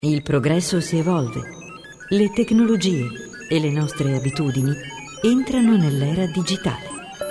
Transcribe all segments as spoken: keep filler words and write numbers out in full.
Il progresso si evolve, le tecnologie e le nostre abitudini entrano nell'era digitale.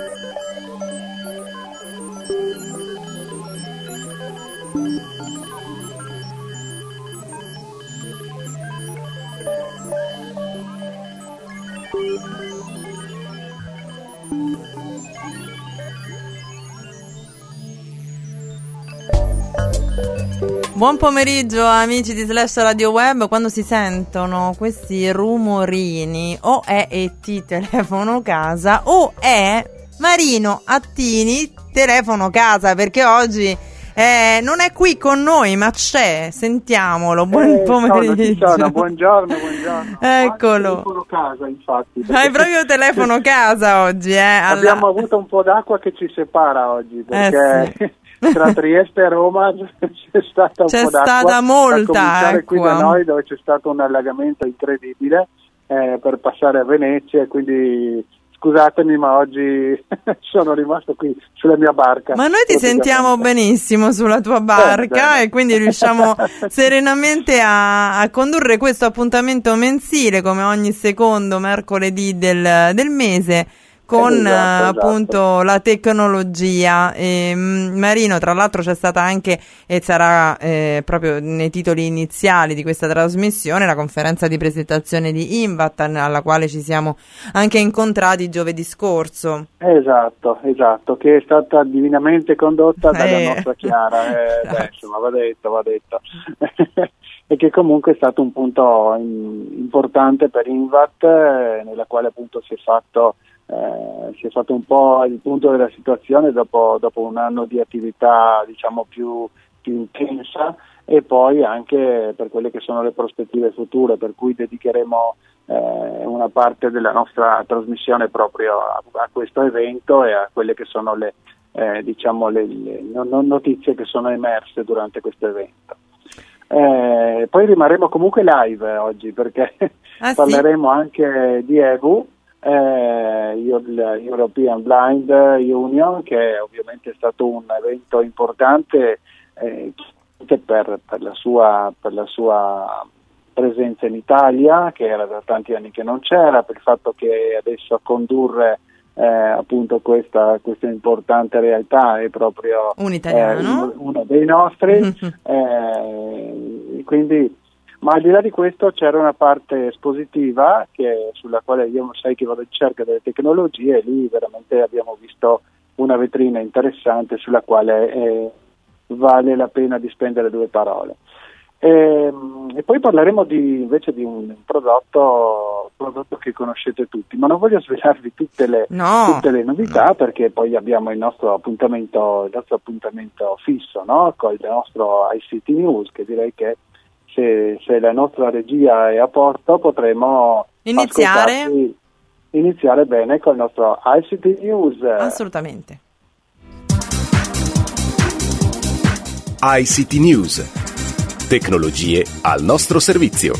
Buon pomeriggio amici di Slash Radio Web. Quando si sentono questi rumorini, o è E T telefono casa o è Marino Attini telefono casa, perché oggi eh, non è qui con noi ma c'è, sentiamolo. Buon eh, pomeriggio. Sono, sono. Buongiorno, buongiorno. Eccolo. Telefono casa, infatti. Hai proprio telefono casa oggi, eh? Alla... Abbiamo avuto un po' d'acqua che ci separa oggi, perché... Eh sì. Tra Trieste e Roma c'è stata un c'è po' d'acqua, stata molta a acqua qui da noi, dove c'è stato un allagamento incredibile eh, per passare a Venezia, quindi scusatemi ma oggi sono rimasto qui sulla mia barca. Ma noi ti sentiamo benissimo sulla tua barca eh, e quindi riusciamo serenamente a, a condurre questo appuntamento mensile come ogni secondo mercoledì del, del mese, con esatto, appunto esatto. la tecnologia. E, Marino, tra l'altro c'è stata anche, e sarà eh, proprio nei titoli iniziali di questa trasmissione, la conferenza di presentazione di INVAT, alla quale ci siamo anche incontrati giovedì scorso. Esatto, esatto, che è stata divinamente condotta dalla eh. nostra Chiara, eh, beh, insomma va detto, va detto. E che comunque è stato un punto in, importante per INVAT, eh, nella quale appunto si è fatto Eh, si è fatto un po' il punto della situazione dopo, dopo un anno di attività diciamo più, più intensa, e poi anche per quelle che sono le prospettive future, per cui dedicheremo eh, una parte della nostra trasmissione proprio a, a questo evento e a quelle che sono le, eh, diciamo le, le non notizie che sono emerse durante questo evento. Eh, poi rimarremo comunque live oggi, perché ah, parleremo sì? anche di E V U, Eh, European Blind Union, che ovviamente è stato un evento importante eh, per, per, la sua, per la sua presenza in Italia, che era da tanti anni che non c'era, per il fatto che adesso a condurre eh, appunto questa, questa importante realtà è proprio un italiano, eh, uno dei nostri eh, quindi. Ma al di là di questo c'era una parte espositiva che, sulla quale io sai che vado in cerca delle tecnologie, e lì veramente abbiamo visto una vetrina interessante sulla quale eh, vale la pena di spendere due parole. E, e poi parleremo di, invece di un prodotto, prodotto che conoscete tutti, ma non voglio svelarvi tutte le, no. tutte le novità, no. perché poi abbiamo il nostro appuntamento, il nostro appuntamento fisso, no? Con il nostro I C T News, che direi che Se, se la nostra regia è a posto potremo iniziare iniziare bene con il nostro I C T News. Assolutamente. I C T News. Tecnologie al nostro servizio.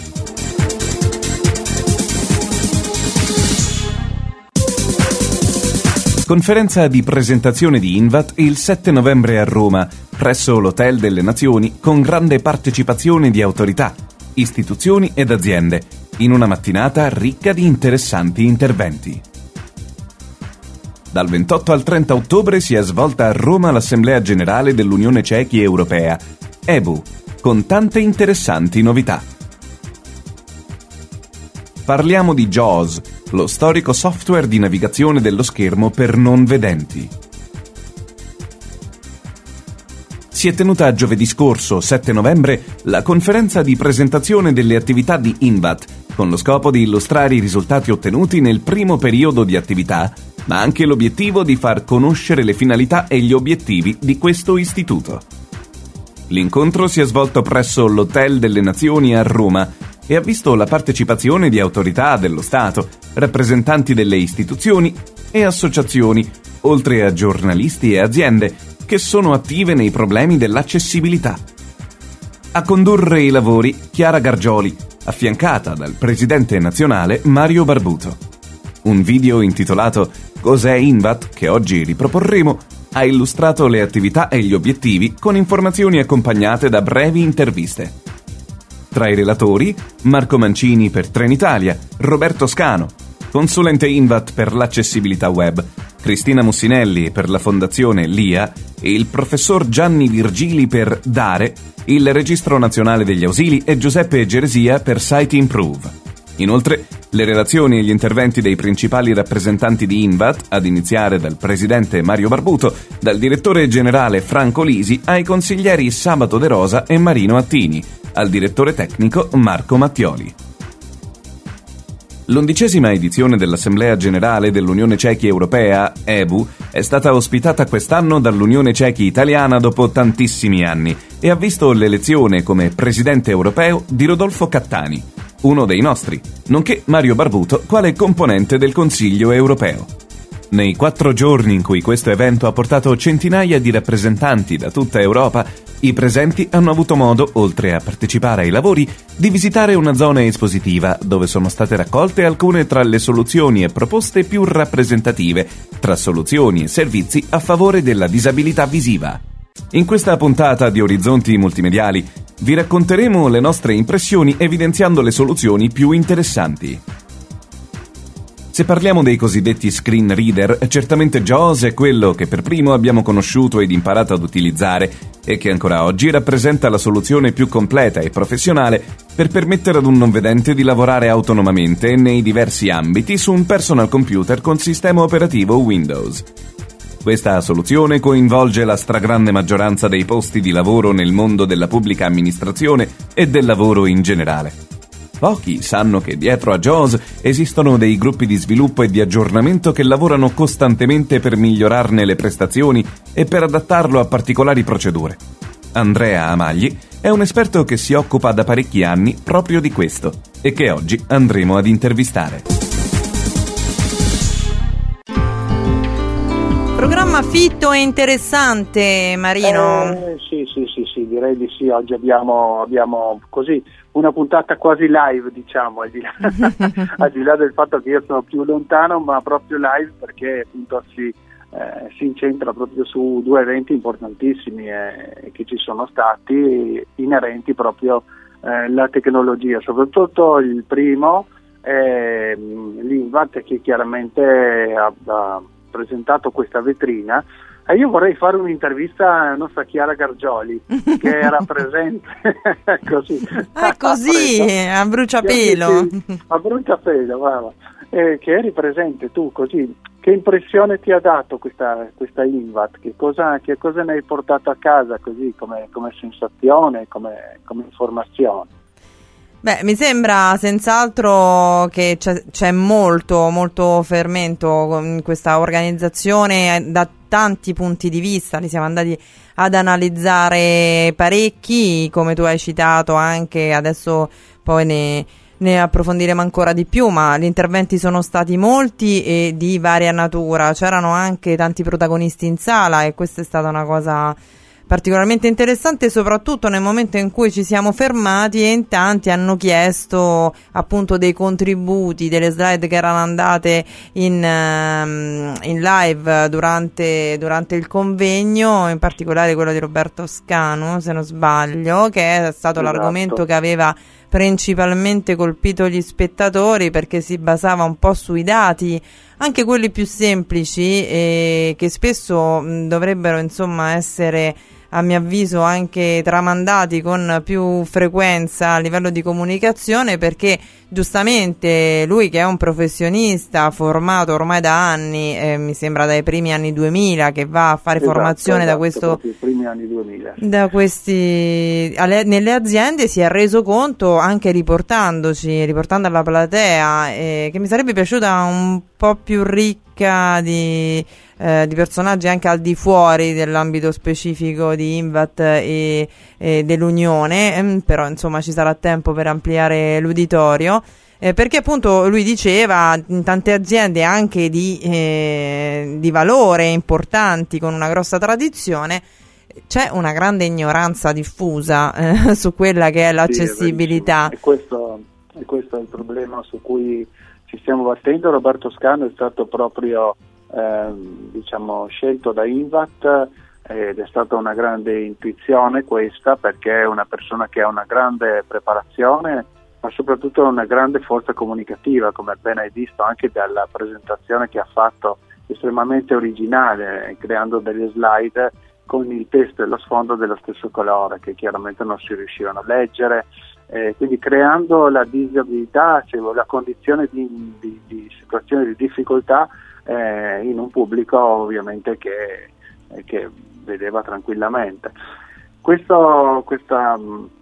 Conferenza di presentazione di INVAT il sette novembre a Roma, presso l'Hotel delle Nazioni, con grande partecipazione di autorità, istituzioni ed aziende, in una mattinata ricca di interessanti interventi. Dal ventotto al trenta ottobre si è svolta a Roma l'Assemblea Generale dell'Unione Cechi Europea, E V U, con tante interessanti novità. Parliamo di JAWS, lo storico software di navigazione dello schermo per non vedenti. Si è tenuta giovedì scorso, sette novembre, la conferenza di presentazione delle attività di INVAT, con lo scopo di illustrare i risultati ottenuti nel primo periodo di attività, ma anche l'obiettivo di far conoscere le finalità e gli obiettivi di questo istituto. L'incontro si è svolto presso l'Hotel delle Nazioni a Roma e ha visto la partecipazione di autorità dello Stato, rappresentanti delle istituzioni e associazioni, oltre a giornalisti e aziende che sono attive nei problemi dell'accessibilità. A condurre i lavori Chiara Gargioli, affiancata dal presidente nazionale Mario Barbuto. Un video intitolato Cos'è INVAT, che oggi riproporremo, ha illustrato le attività e gli obiettivi con informazioni accompagnate da brevi interviste. Tra i relatori, Marco Mancini per Trenitalia, Roberto Scano, consulente INVAT per l'accessibilità web, Cristina Mussinelli per la Fondazione L I A e il professor Gianni Virgili per Dare, il Registro Nazionale degli Ausili e Giuseppe Geresia per Site Improve. Inoltre, le relazioni e gli interventi dei principali rappresentanti di INVAT, ad iniziare dal presidente Mario Barbuto, dal direttore generale Franco Lisi ai consiglieri Sabato De Rosa e Marino Attini, al direttore tecnico Marco Mattioli. L'undicesima edizione dell'Assemblea Generale dell'Unione Cechi Europea, E B U, è stata ospitata quest'anno dall'Unione Cechi Italiana dopo tantissimi anni e ha visto l'elezione come presidente europeo di Rodolfo Cattani, uno dei nostri, nonché Mario Barbuto quale componente del Consiglio europeo. Nei quattro giorni in cui questo evento ha portato centinaia di rappresentanti da tutta Europa, i presenti hanno avuto modo, oltre a partecipare ai lavori, di visitare una zona espositiva dove sono state raccolte alcune tra le soluzioni e proposte più rappresentative, tra soluzioni e servizi a favore della disabilità visiva. In questa puntata di Orizzonti Multimediali vi racconteremo le nostre impressioni evidenziando le soluzioni più interessanti. Se parliamo dei cosiddetti screen reader, certamente JAWS è quello che per primo abbiamo conosciuto ed imparato ad utilizzare e che ancora oggi rappresenta la soluzione più completa e professionale per permettere ad un non vedente di lavorare autonomamente nei diversi ambiti su un personal computer con sistema operativo Windows. Questa soluzione coinvolge la stragrande maggioranza dei posti di lavoro nel mondo della pubblica amministrazione e del lavoro in generale. Pochi sanno che dietro a JAWS esistono dei gruppi di sviluppo e di aggiornamento che lavorano costantemente per migliorarne le prestazioni e per adattarlo a particolari procedure. Andrea Amagli è un esperto che si occupa da parecchi anni proprio di questo e che oggi andremo ad intervistare. Programma fitto e interessante, Marino. Eh, sì, sì, sì, sì, direi di sì. Oggi abbiamo, abbiamo così una puntata quasi live, diciamo, al di là, al di là del fatto che io sono più lontano, ma proprio live perché appunto si, eh, si incentra proprio su due eventi importantissimi eh, che ci sono stati inerenti proprio alla eh, tecnologia. Soprattutto il primo è l'INVAT, che chiaramente ha, ha presentato questa vetrina. E io vorrei fare un'intervista alla nostra Chiara Gargioli, che era presente così. Ah, così, a bruciapelo. A bruciapelo, brava. Eh, che eri presente tu, così. Che impressione ti ha dato questa, questa INVAT? Che cosa, che cosa ne hai portato a casa così come, come sensazione, come, come informazione? Beh, mi sembra senz'altro che c'è, c'è molto, molto fermento in questa organizzazione da tanti punti di vista. Li siamo andati ad analizzare parecchi, come tu hai citato anche, adesso poi ne, ne approfondiremo ancora di più, ma gli interventi sono stati molti e di varia natura. C'erano anche tanti protagonisti in sala e questa è stata una cosa particolarmente interessante, soprattutto nel momento in cui ci siamo fermati e in tanti hanno chiesto appunto dei contributi, delle slide che erano andate in, um, in live durante, durante il convegno, in particolare quello di Roberto Scano, se non sbaglio, che è stato esatto. L'argomento che aveva principalmente colpito gli spettatori, perché si basava un po' sui dati, anche quelli più semplici, e che spesso mh, dovrebbero insomma essere, a mio avviso, anche tramandati con più frequenza a livello di comunicazione, perché giustamente lui, che è un professionista formato ormai da anni, eh, mi sembra dai primi anni duemila, che va a fare esatto, formazione esatto, da questo primi anni duemila. Da questi alle, nelle aziende, si è reso conto, anche riportandoci riportando alla platea, eh, che mi sarebbe piaciuta un po' più ricca di Eh, di personaggi anche al di fuori dell'ambito specifico di INVAT e, e dell'Unione, ehm, però insomma ci sarà tempo per ampliare l'uditorio, eh, perché appunto lui diceva in tante aziende anche di, eh, di valore, importanti, con una grossa tradizione, c'è una grande ignoranza diffusa eh, su quella che è l'accessibilità. Sì, e questo, e questo è il problema su cui ci stiamo battendo. Roberto Scano è stato proprio Eh, diciamo scelto da INVAT ed è stata una grande intuizione questa, perché è una persona che ha una grande preparazione, ma soprattutto una grande forza comunicativa, come appena hai visto anche dalla presentazione che ha fatto, estremamente originale, creando delle slide con il testo e lo sfondo dello stesso colore, che chiaramente non si riuscivano a leggere, eh, quindi creando la disabilità, cioè la condizione di, di, di situazione di difficoltà eh, in un pubblico ovviamente che, eh, che vedeva tranquillamente. Questo, questa,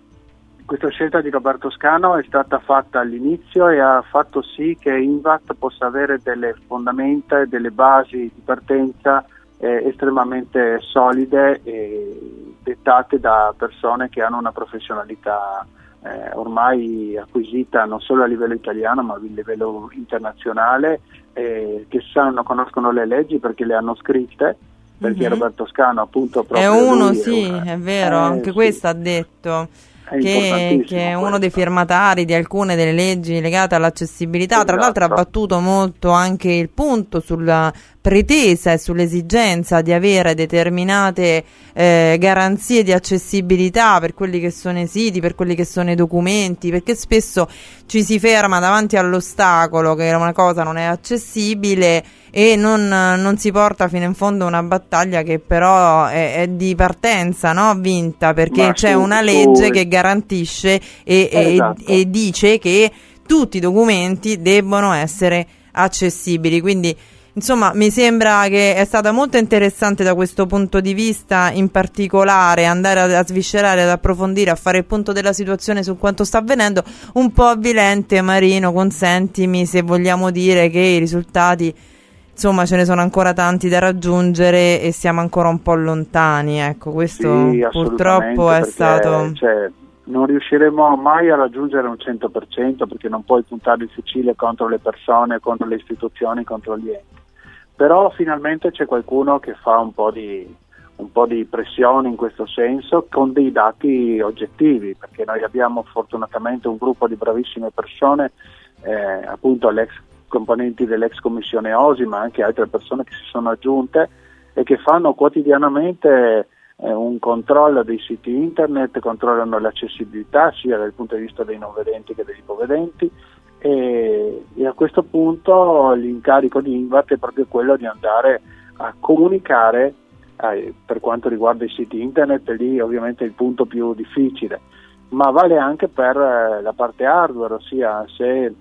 questa scelta di Roberto Scano è stata fatta all'inizio e ha fatto sì che INVAT possa avere delle fondamenta e delle basi di partenza eh, estremamente solide e dettate da persone che hanno una professionalità eh, ormai acquisita non solo a livello italiano ma a livello internazionale, eh, che sanno, conoscono le leggi perché le hanno scritte, perché mm-hmm. Roberto Scano appunto proprio è uno, lui sì, è, una, è vero, eh, anche sì. questo ha detto. Che, che è uno questo. dei firmatari di alcune delle leggi legate all'accessibilità. Esatto. Tra l'altro ha battuto molto anche il punto sulla pretesa e sull'esigenza di avere determinate eh, garanzie di accessibilità per quelli che sono i siti, per quelli che sono i documenti, perché spesso ci si ferma davanti all'ostacolo che una cosa non è accessibile e non, non si porta fino in fondo una battaglia che però è, è di partenza, no? Vinta, perché Ma c'è su, una legge su... che garantisce e, esatto. e, e dice che tutti i documenti debbono essere accessibili, quindi insomma mi sembra che è stata molto interessante da questo punto di vista, in particolare andare a, a sviscerare, ad approfondire, a fare il punto della situazione su quanto sta avvenendo. Un po' avvilente, Marino, consentimi se vogliamo dire che i risultati, insomma, ce ne sono ancora tanti da raggiungere e siamo ancora un po' lontani, ecco, questo sì, purtroppo è stato... Cioè, non riusciremo mai a raggiungere un cento per cento perché non puoi puntare il fucile contro le persone, contro le istituzioni, contro gli enti. Però finalmente c'è qualcuno che fa un po' di, un po' di pressione in questo senso con dei dati oggettivi, perché noi abbiamo fortunatamente un gruppo di bravissime persone, eh, appunto l'ex componenti dell'ex commissione O S I, ma anche altre persone che si sono aggiunte e che fanno quotidianamente eh, un controllo dei siti internet, controllano l'accessibilità sia dal punto di vista dei non vedenti che degli ipovedenti e, e a questo punto l'incarico di INVAT è proprio quello di andare a comunicare eh, per quanto riguarda i siti internet, lì ovviamente è il punto più difficile, ma vale anche per eh, la parte hardware, ossia se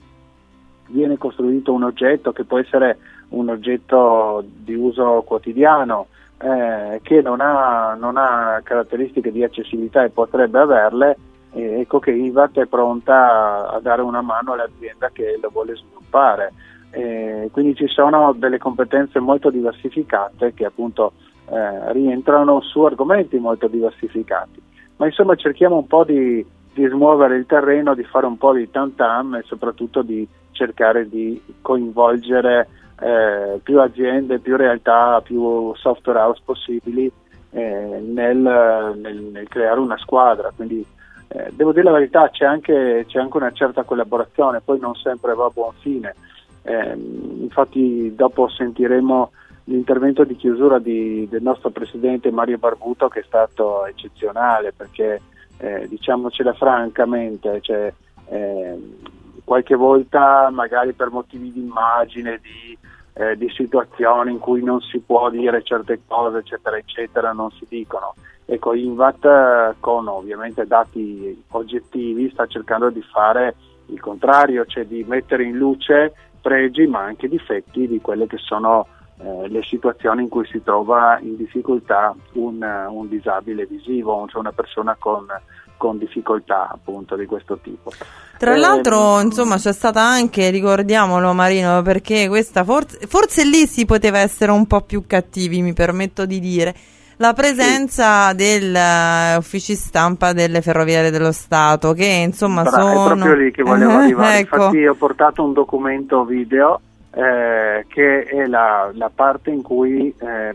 viene costruito un oggetto che può essere un oggetto di uso quotidiano eh, che non ha, non ha caratteristiche di accessibilità e potrebbe averle, eh, ecco che INVAT è pronta a dare una mano all'azienda che lo vuole sviluppare. Eh, quindi ci sono delle competenze molto diversificate che appunto eh, rientrano su argomenti molto diversificati, ma insomma cerchiamo un po' di, di smuovere il terreno, di fare un po' di tam tam e soprattutto di cercare di coinvolgere eh, più aziende, più realtà, più software house possibili eh, nel, nel, nel creare una squadra. Quindi eh, devo dire la verità, c'è anche, c'è anche una certa collaborazione, poi non sempre va a buon fine. Eh, infatti dopo sentiremo l'intervento di chiusura di, del nostro presidente Mario Barbuto, che è stato eccezionale, perché eh, diciamocela francamente, cioè, eh, qualche volta magari per motivi di immagine, di, eh, di situazioni in cui non si può dire certe cose eccetera eccetera non si dicono. Ecco, INVAT con ovviamente dati oggettivi sta cercando di fare il contrario, cioè di mettere in luce pregi ma anche difetti di quelle che sono eh, le situazioni in cui si trova in difficoltà un, un disabile visivo, cioè una persona con, con difficoltà appunto di questo tipo. Tra eh, l'altro insomma c'è stata anche, ricordiamolo Marino, perché questa forse, forse lì si poteva essere un po' più cattivi, mi permetto di dire, la presenza sì. degli uh, uffici stampa delle Ferrovie dello Stato, che insomma Bra- sono... È proprio lì che volevo arrivare, ecco. Infatti ho portato un documento video eh, che è la, la parte in cui eh,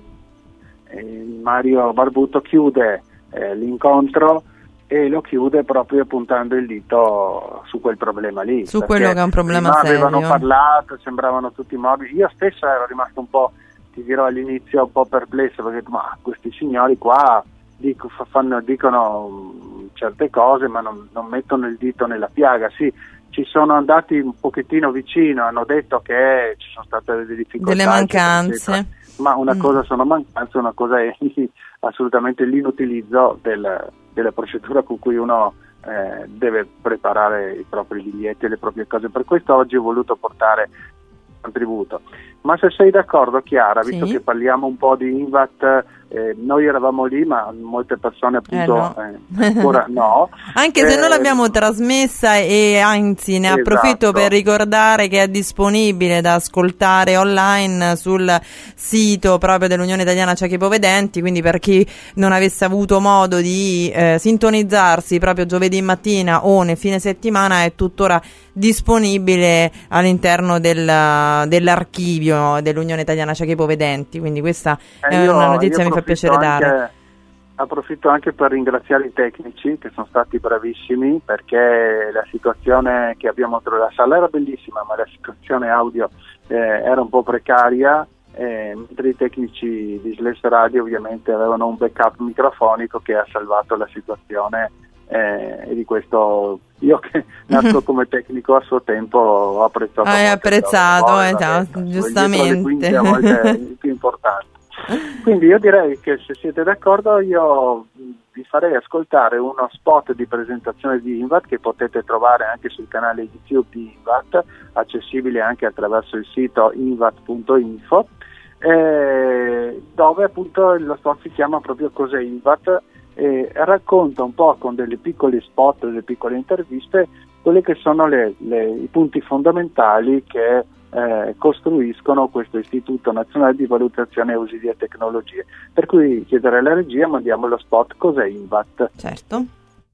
eh, Mario Barbuto chiude eh, l'incontro e lo chiude proprio puntando il dito su quel problema lì. Su quello che è un problema prima serio. Avevano parlato, sembravano tutti morbidi, io stesso ero rimasto un po' ti dirò all'inizio un po' perplesso, perché ma questi signori qua dico, fanno, dicono certe cose ma non, non mettono il dito nella piaga. Sì, ci sono andati un pochettino vicino, hanno detto che ci sono state delle difficoltà, delle mancanze, eccetera, ma una mm. cosa sono mancanze, una cosa è assolutamente l'inutilizzo del, della procedura con cui uno eh, deve preparare i propri biglietti e le proprie cose. Per questo oggi ho voluto portare un contributo. Ma se sei d'accordo, Chiara, visto sì. che parliamo un po' di I N V A T, eh, noi eravamo lì, ma molte persone appunto eh no. eh, ancora no. Anche se eh, noi l'abbiamo trasmessa, e anzi ne approfitto esatto. per ricordare che è disponibile da ascoltare online sul sito proprio dell'Unione Italiana Ciechi e Ipovedenti, quindi per chi non avesse avuto modo di eh, sintonizzarsi proprio giovedì mattina o nel fine settimana, è tuttora disponibile all'interno del, dell'archivio dell'Unione Italiana Ciechi e Ipovedenti, quindi questa eh, è io, una notizia che mi fa piacere anche, dare. Approfitto anche per ringraziare i tecnici che sono stati bravissimi, perché la situazione che abbiamo trovato, la sala era bellissima ma la situazione audio eh, era un po' precaria, eh, mentre i tecnici di Slash Radio ovviamente avevano un backup microfonico che ha salvato la situazione. Eh, e di questo io che nasco come tecnico a suo tempo ho apprezzato. Hai apprezzato, eh, esatto, giustamente. A volte è il più importante. Quindi io direi che, se siete d'accordo, io vi farei ascoltare uno spot di presentazione di I N V A T che potete trovare anche sul canale YouTube di I N V A T, accessibile anche attraverso il sito invat punto info, eh, dove appunto lo spot si chiama proprio Cos'è I N V A T, e racconta un po' con delle piccole spot, delle piccole interviste, quelle che sono le, le, i punti fondamentali che eh, costruiscono questo Istituto Nazionale di Valutazione Ausili e Tecnologie. Per cui chiederei alla regia, mandiamo lo spot Cos'è I N V A T. Certo.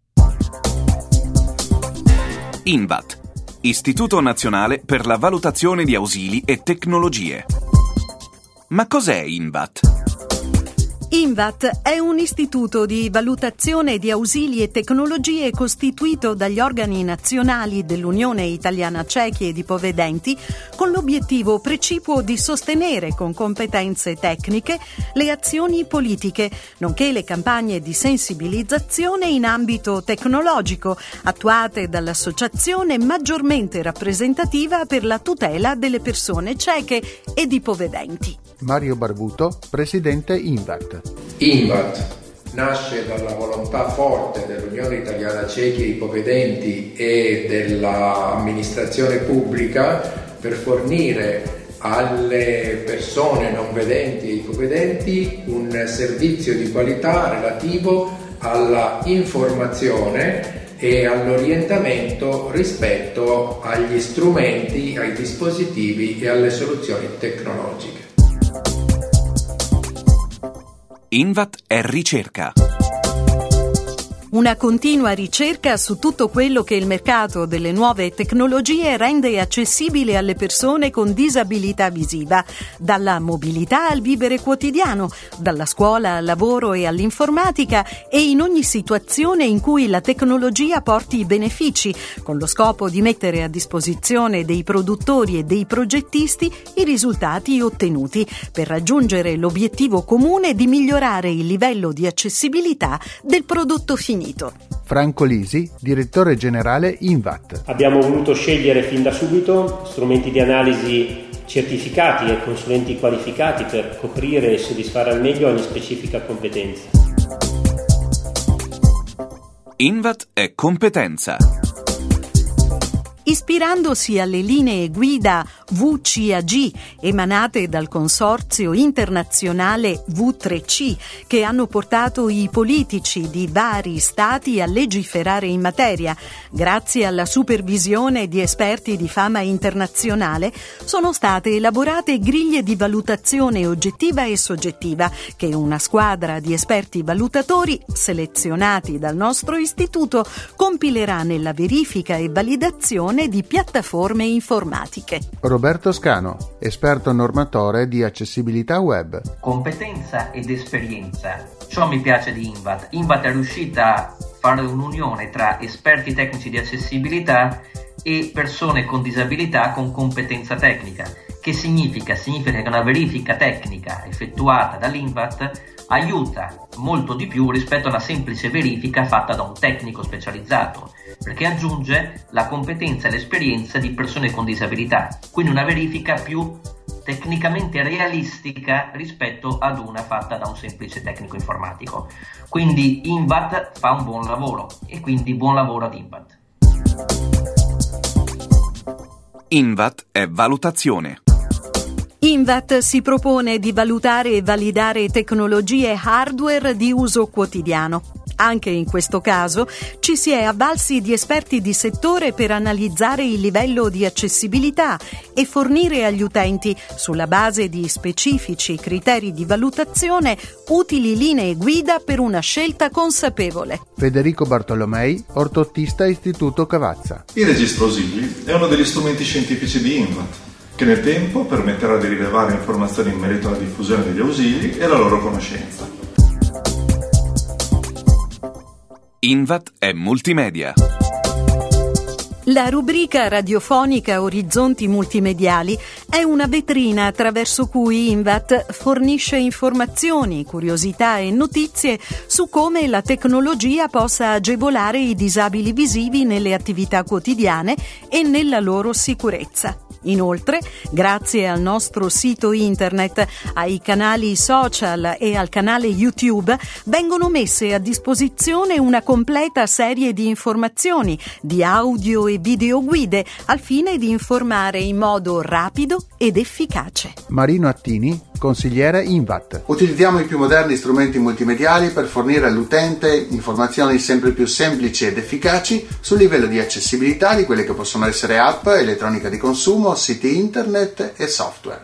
I N V A T, Istituto Nazionale per la Valutazione di Ausili e Tecnologie. Ma cos'è I N V A T? I N V A T è un istituto di valutazione di ausili e tecnologie costituito dagli organi nazionali dell'Unione Italiana Ciechi ed Ipovedenti, con l'obiettivo precipuo di sostenere con competenze tecniche le azioni politiche, nonché le campagne di sensibilizzazione in ambito tecnologico, attuate dall'associazione maggiormente rappresentativa per la tutela delle persone cieche ed ipovedenti. Mario Barbuto, presidente I N V A T. I N V A T nasce dalla volontà forte dell'Unione Italiana Ciechi e Ipovedenti e dell'amministrazione pubblica per fornire alle persone non vedenti e ipovedenti un servizio di qualità relativo alla informazione e all'orientamento rispetto agli strumenti, ai dispositivi e alle soluzioni tecnologiche. I N V A T è ricerca. Una continua ricerca su tutto quello che il mercato delle nuove tecnologie rende accessibile alle persone con disabilità visiva, dalla mobilità al vivere quotidiano, dalla scuola al lavoro e all'informatica, e in ogni situazione in cui la tecnologia porti benefici, con lo scopo di mettere a disposizione dei produttori e dei progettisti i risultati ottenuti, per raggiungere l'obiettivo comune di migliorare il livello di accessibilità del prodotto finito. Franco Lisi, direttore generale I N V A T. Abbiamo voluto scegliere fin da subito strumenti di analisi certificati e consulenti qualificati per coprire e soddisfare al meglio ogni specifica competenza. I N V A T è competenza. Ispirandosi alle linee guida V C A G emanate dal consorzio internazionale V tre C, che hanno portato i politici di vari stati a legiferare in materia, grazie alla supervisione di esperti di fama internazionale, sono state elaborate griglie di valutazione oggettiva e soggettiva che una squadra di esperti valutatori selezionati dal nostro istituto compilerà nella verifica e validazione di piattaforme informatiche. Roberto Scano, esperto normatore di accessibilità web. Competenza ed esperienza. Ciò mi piace di I N V A T. I N V A T è riuscita a fare un'unione tra esperti tecnici di accessibilità e persone con disabilità con competenza tecnica, che Che significa? Significa che una verifica tecnica effettuata dall'Invat aiuta molto di più rispetto a una semplice verifica fatta da un tecnico specializzato, perché aggiunge la competenza e l'esperienza di persone con disabilità, quindi una verifica più tecnicamente realistica rispetto ad una fatta da un semplice tecnico informatico. Quindi Invat fa un buon lavoro e quindi buon lavoro ad Invat. Invat è valutazione. Invat si propone di valutare e validare tecnologie hardware di uso quotidiano. Anche in questo caso ci si è avvalsi di esperti di settore per analizzare il livello di accessibilità e fornire agli utenti, sulla base di specifici criteri di valutazione, utili linee guida per una scelta consapevole. Federico Bartolomei, ortottista Istituto Cavazza. Il registro ausili è uno degli strumenti scientifici di Invat, che nel tempo permetterà di rilevare informazioni in merito alla diffusione degli ausili e la loro conoscenza. Invat è multimedia. La rubrica radiofonica Orizzonti Multimediali è una vetrina attraverso cui Invat fornisce informazioni, curiosità e notizie su come la tecnologia possa agevolare i disabili visivi nelle attività quotidiane e nella loro sicurezza. Inoltre, grazie al nostro sito internet, ai canali social e al canale YouTube, vengono messe a disposizione una completa serie di informazioni, di audio e video guide, al fine di informare in modo rapido ed efficace. Marino Attini, consigliere Invat. Utilizziamo i più moderni strumenti multimediali per fornire all'utente informazioni sempre più semplici ed efficaci sul livello di accessibilità di quelle che possono essere app, elettronica di consumo, siti internet e software.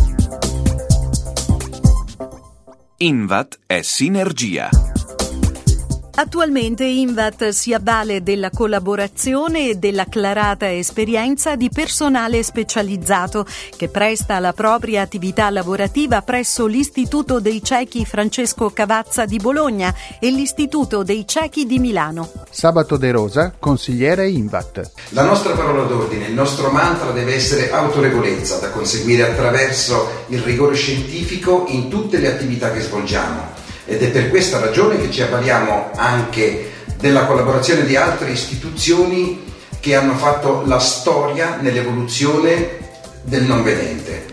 Invat è sinergia. Attualmente Invat si avvale della collaborazione e dell'acclarata esperienza di personale specializzato che presta la propria attività lavorativa presso l'Istituto dei Ciechi Francesco Cavazza di Bologna e l'Istituto dei Ciechi di Milano. Sabato De Rosa, consigliere Invat. La nostra parola d'ordine, il nostro mantra deve essere autorevolezza, da conseguire attraverso il rigore scientifico in tutte le attività che svolgiamo. Ed è per questa ragione che ci avvaliamo anche della collaborazione di altre istituzioni che hanno fatto la storia nell'evoluzione del non vedente.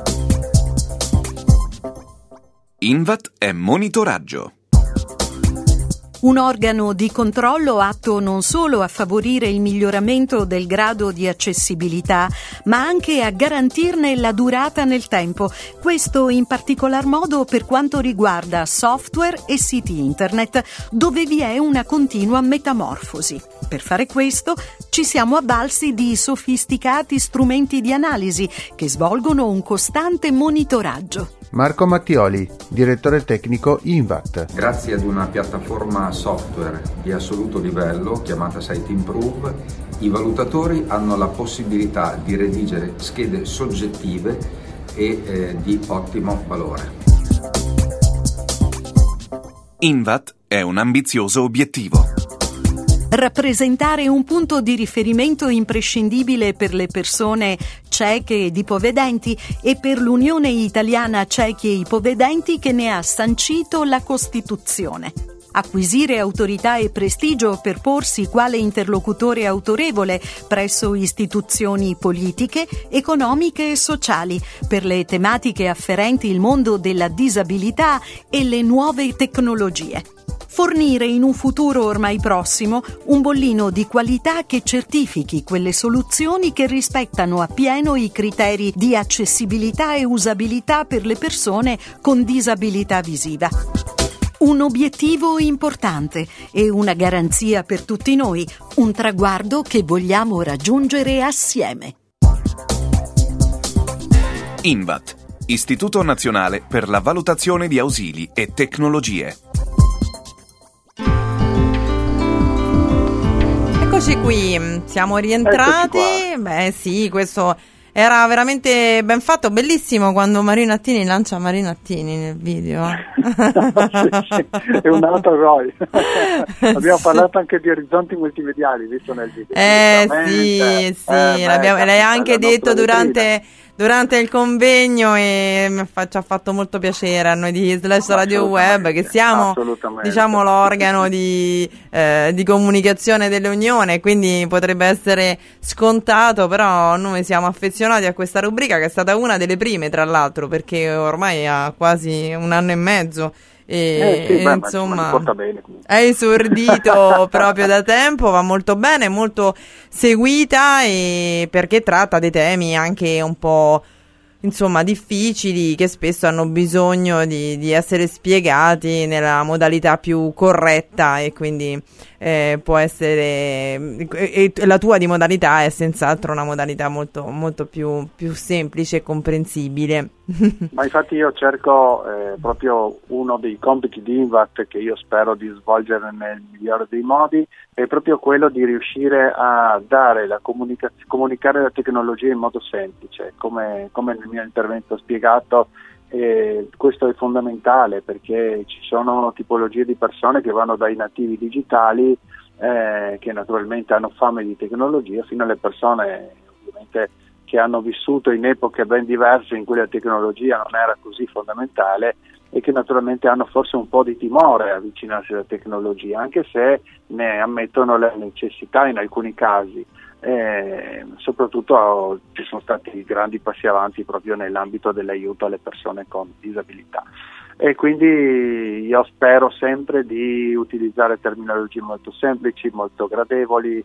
Invat è monitoraggio. Un organo di controllo atto non solo a favorire il miglioramento del grado di accessibilità, ma anche a garantirne la durata nel tempo. Questo in particolar modo per quanto riguarda software e siti internet, dove vi è una continua metamorfosi. Per fare questo ci siamo avvalsi di sofisticati strumenti di analisi che svolgono un costante monitoraggio. Marco Mattioli, direttore tecnico Invat. Grazie ad una piattaforma software di assoluto livello chiamata SiteImprove, i valutatori hanno la possibilità di redigere schede soggettive e eh, di ottimo valore. Invat è un ambizioso obiettivo. Rappresentare un punto di riferimento imprescindibile per le persone cieche ed ipovedenti e per l'Unione Italiana Ciechi e Ipovedenti che ne ha sancito la Costituzione. Acquisire autorità e prestigio per porsi quale interlocutore autorevole presso istituzioni politiche, economiche e sociali per le tematiche afferenti il mondo della disabilità e le nuove tecnologie. Fornire in un futuro ormai prossimo un bollino di qualità che certifichi quelle soluzioni che rispettano appieno i criteri di accessibilità e usabilità per le persone con disabilità visiva. Un obiettivo importante e una garanzia per tutti noi, un traguardo che vogliamo raggiungere assieme. Invat, Istituto Nazionale per la Valutazione di Ausili e Tecnologie. Eccoci qui, siamo rientrati. Beh sì, questo era veramente ben fatto, bellissimo quando Marino Attini lancia Marino Attini nel video. Sì, sì, è un autogol. Abbiamo parlato anche di orizzonti multimediali, visto nel video. Eh sì, sì, eh, l'abbiamo, beh, l'hai anche detto durante, vedrina. durante il convegno e mi fa, ci ha fatto molto piacere a noi di Slash Radio Web, che siamo, diciamo, l'organo di, eh, di comunicazione dell'Unione, quindi potrebbe essere scontato, però noi siamo affezionati a questa rubrica, che è stata una delle prime, tra l'altro, perché ormai ha quasi un anno e mezzo. E, eh sì, beh, insomma, porta bene, è esordito proprio da tempo, va molto bene, molto seguita, e perché tratta dei temi anche un po', insomma, difficili, che spesso hanno bisogno di, di essere spiegati nella modalità più corretta, e quindi eh, può essere, e, e la tua di modalità è senz'altro una modalità molto, molto più, più semplice e comprensibile. Ma infatti io cerco eh, proprio uno dei compiti di INVAT, che io spero di svolgere nel migliore dei modi, è proprio quello di riuscire a dare la comunica- comunicare la tecnologia in modo semplice, come, come nel mio intervento ho spiegato. Eh, questo è fondamentale, perché ci sono tipologie di persone che vanno dai nativi digitali, eh, che naturalmente hanno fame di tecnologia, fino alle persone ovviamente che hanno vissuto in epoche ben diverse in cui la tecnologia non era così fondamentale, e che naturalmente hanno forse un po' di timore a avvicinarsi alla tecnologia, anche se ne ammettono la necessità in alcuni casi. Eh, soprattutto ci sono stati grandi passi avanti proprio nell'ambito dell'aiuto alle persone con disabilità, e quindi io spero sempre di utilizzare terminologie molto semplici, molto gradevoli,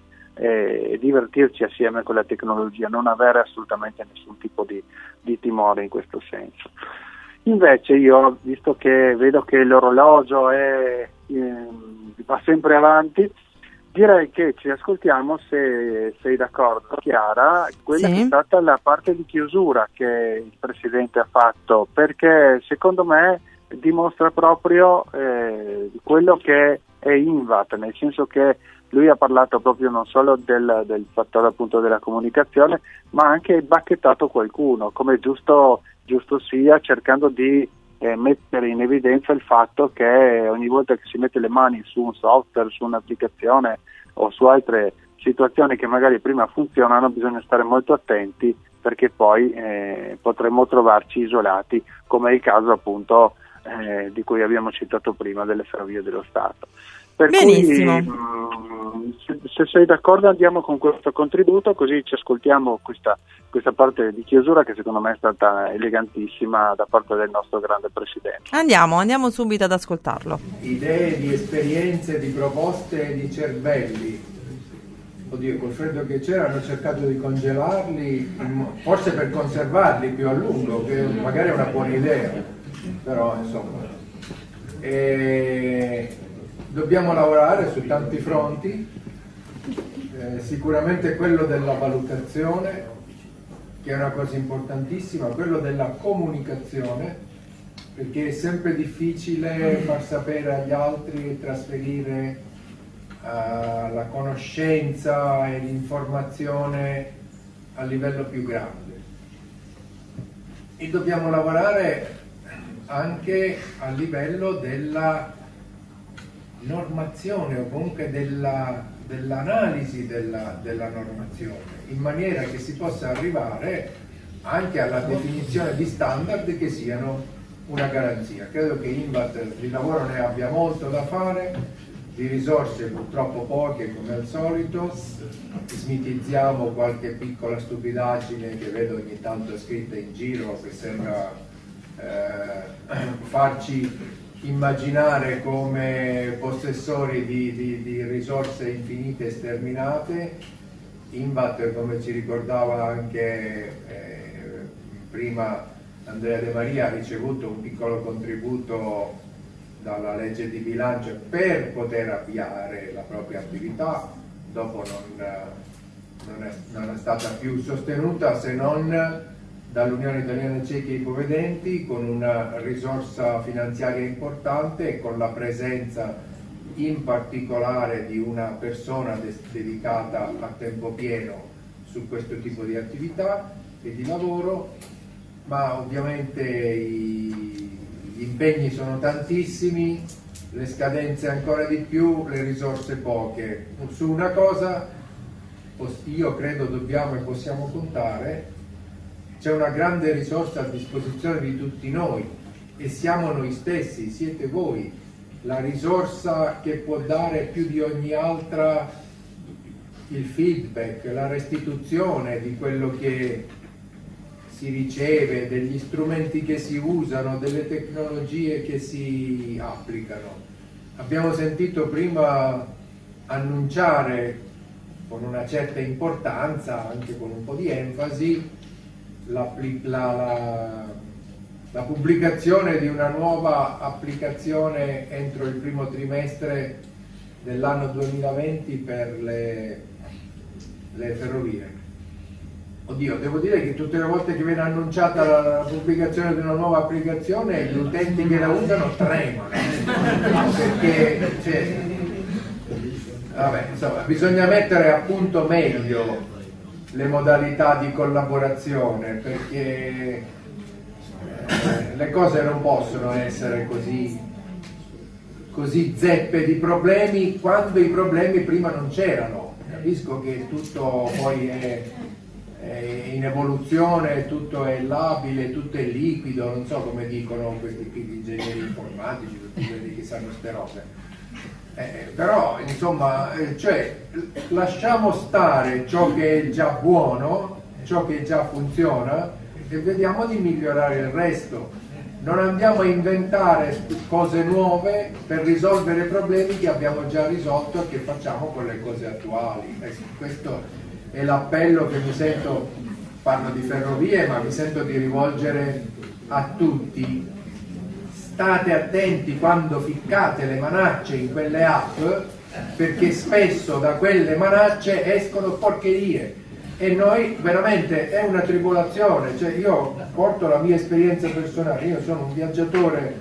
e divertirci assieme con la tecnologia, non avere assolutamente nessun tipo di, di timore in questo senso. Invece io, visto che vedo che l'orologio è, eh, va sempre avanti, direi che ci ascoltiamo, se sei d'accordo Chiara, quella sì. che è stata la parte di chiusura che il Presidente ha fatto, perché secondo me dimostra proprio eh, quello che è INVAT, nel senso che lui ha parlato proprio non solo del, del fattore appunto della comunicazione, ma anche bacchettato qualcuno, come giusto, giusto sia, cercando di eh, mettere in evidenza il fatto che ogni volta che si mette le mani su un software, su un'applicazione o su altre situazioni che magari prima funzionano, bisogna stare molto attenti, perché poi eh, potremmo trovarci isolati, come è il caso appunto eh, di cui abbiamo citato prima, delle Ferrovie dello Stato. Per Benissimo. cui mh, se, se sei d'accordo andiamo con questo contributo, così ci ascoltiamo questa, questa parte di chiusura, che secondo me è stata elegantissima da parte del nostro grande Presidente. Andiamo, andiamo subito ad ascoltarlo. Idee, di esperienze, di proposte, di cervelli. Oddio, col freddo che c'era hanno cercato di congelarli, forse per conservarli più a lungo, che magari è una buona idea, però insomma. E... dobbiamo lavorare su tanti fronti, eh, sicuramente quello della valutazione, che è una cosa importantissima, quello della comunicazione, perché è sempre difficile far sapere agli altri e trasferire uh, la conoscenza e l'informazione a livello più grande. E dobbiamo lavorare anche a livello della normazione, o comunque della, dell'analisi della, della normazione, in maniera che si possa arrivare anche alla definizione di standard che siano una garanzia. Credo che INVAT di lavoro ne abbia molto da fare, di risorse purtroppo poche come al solito, smitizziamo qualche piccola stupidaggine che vedo ogni tanto scritta in giro, che sembra eh, farci immaginare come possessori di, di, di risorse infinite e sterminate. INVAT, come ci ricordava anche eh, prima Andrea De Maria, ha ricevuto un piccolo contributo dalla legge di bilancio per poter avviare la propria attività, dopo non, non, è, non è stata più sostenuta se non dall'Unione Italiana Ciechi e Ipovedenti, con una risorsa finanziaria importante e con la presenza in particolare di una persona dedicata a tempo pieno su questo tipo di attività e di lavoro, ma ovviamente i, gli impegni sono tantissimi, le scadenze ancora di più, le risorse poche. Su una cosa io credo dobbiamo e possiamo contare: c'è una grande risorsa a disposizione di tutti noi e siamo noi stessi, siete voi, la risorsa che può dare più di ogni altra il feedback, la restituzione di quello che si riceve, degli strumenti che si usano, delle tecnologie che si applicano. Abbiamo sentito prima annunciare con una certa importanza, anche con un po' di enfasi, la, la, la, la pubblicazione di una nuova applicazione entro il primo trimestre dell'anno duemilaventi per le, le ferrovie. Oddio, devo dire che tutte le volte che viene annunciata la, la pubblicazione di una nuova applicazione, gli utenti che la usano tremano, perché cioè, vabbè, insomma, bisogna mettere a punto meglio le modalità di collaborazione, perché eh, le cose non possono essere così, così zeppe di problemi quando i problemi prima non c'erano. Capisco che tutto poi è, è in evoluzione, tutto è labile, tutto è liquido, non so come dicono questi ingegneri informatici, tutti quelli che sanno ste robe. Eh, però insomma, eh, cioè, lasciamo stare ciò che è già buono, ciò che già funziona e vediamo di migliorare il resto. Non andiamo a inventare cose nuove per risolvere problemi che abbiamo già risolto e che facciamo con le cose attuali. Eh, questo è l'appello che mi sento, parlo di ferrovie, ma mi sento di rivolgere a tutti. State attenti quando ficcate le manacce in quelle app, perché spesso da quelle manacce escono porcherie e noi veramente è una tribolazione. Cioè, io porto la mia esperienza personale, io sono un viaggiatore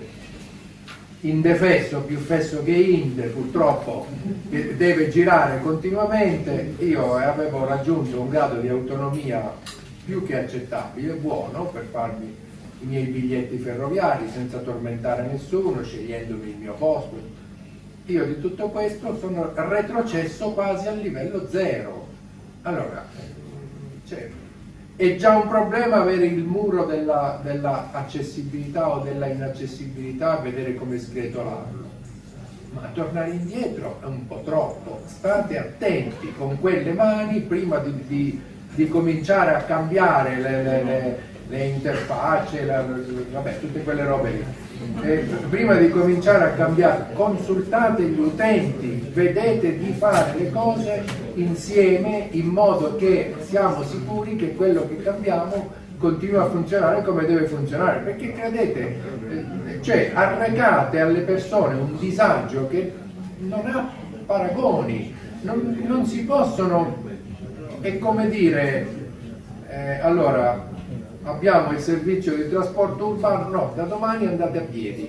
indefesso, più fesso che inde purtroppo, che deve girare continuamente. Io avevo raggiunto un grado di autonomia più che accettabile, buono per farmi i miei biglietti ferroviari senza tormentare nessuno, scegliendomi il mio posto. Io di tutto questo sono retrocesso quasi al livello zero. Allora, cioè, è già un problema avere il muro della, della accessibilità o della inaccessibilità, vedere come sgretolarlo, ma tornare indietro è un po' troppo. State attenti con quelle mani prima di, di, di cominciare a cambiare le, le, le le interfacce, la, vabbè, tutte quelle robe lì. Eh, prima di cominciare a cambiare, consultate gli utenti, vedete di fare le cose insieme in modo che siamo sicuri che quello che cambiamo continua a funzionare come deve funzionare, perché credete, eh, cioè arrecate alle persone un disagio che non ha paragoni, non, non si possono, è come dire, eh, allora abbiamo il servizio di trasporto urbano, no, da domani andate a piedi,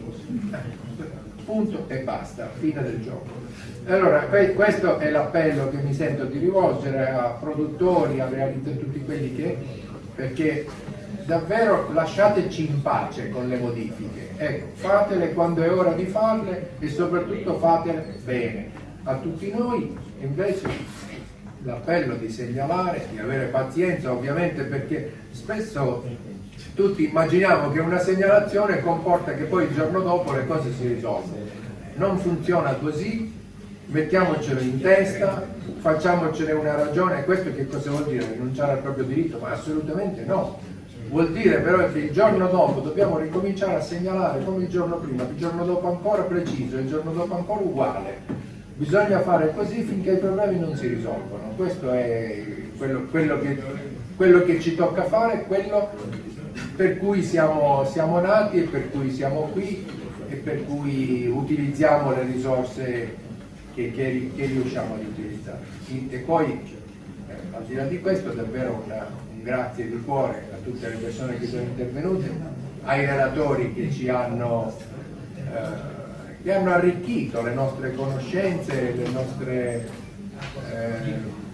punto e basta, fine del gioco. Allora questo è l'appello che mi sento di rivolgere a produttori, a realizzatori, tutti quelli che, perché davvero lasciateci in pace con le modifiche, ecco, fatele quando è ora di farle e soprattutto fatele bene. A tutti noi invece l'appello di segnalare, di avere pazienza ovviamente, perché spesso tutti immaginiamo che una segnalazione comporta che poi il giorno dopo le cose si risolvono. Non funziona così, mettiamocelo in testa, facciamocene una ragione. Questo che cosa vuol dire? Rinunciare al proprio diritto? Ma assolutamente no. Vuol dire però che il giorno dopo dobbiamo ricominciare a segnalare come il giorno prima, il giorno dopo ancora preciso, il giorno dopo ancora uguale. Bisogna fare così finché i problemi non si risolvono. Questo è quello, quello, che, quello che ci tocca fare, quello per cui siamo, siamo nati e per cui siamo qui e per cui utilizziamo le risorse che, che, che riusciamo ad utilizzare. E poi, eh, al di là di questo, davvero una, un grazie di cuore a tutte le persone che sono intervenute, ai relatori che ci hanno... Eh, che hanno arricchito le nostre conoscenze, le nostre, eh,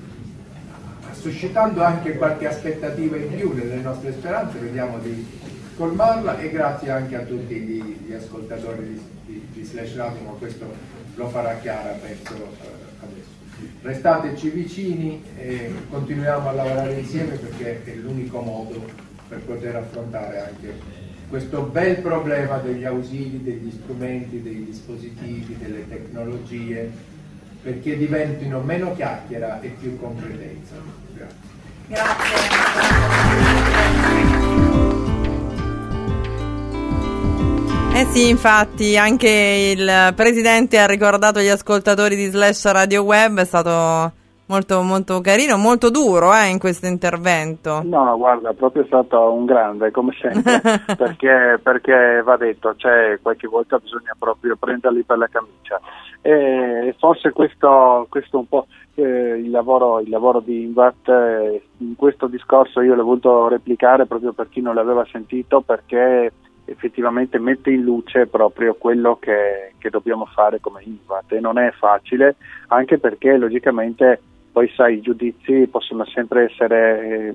suscitando anche qualche aspettativa in più nelle nostre speranze, vediamo di colmarla, e grazie anche a tutti gli, gli ascoltatori di, di, di Slash Radio, ma questo lo farà Chiara, penso, eh, adesso. Restateci vicini e continuiamo a lavorare insieme, perché è l'unico modo per poter affrontare anche questo bel problema degli ausili, degli strumenti, dei dispositivi, delle tecnologie, perché diventino meno chiacchiera e più concretezza. Grazie. Eh sì, infatti anche il presidente ha ricordato gli ascoltatori di Slash Radio Web, è stato molto molto carino, molto duro eh, in questo intervento. No, guarda, è proprio stato un grande, come sempre, perché, perché va detto, cioè qualche volta bisogna proprio prenderli per la camicia. E forse questo, questo un po' eh, il lavoro, il lavoro di Invat, eh, in questo discorso io l'ho voluto replicare proprio per chi non l'aveva sentito, perché effettivamente mette in luce proprio quello che, che dobbiamo fare come Invat, e non è facile, anche perché logicamente poi sai, i giudizi possono sempre essere eh,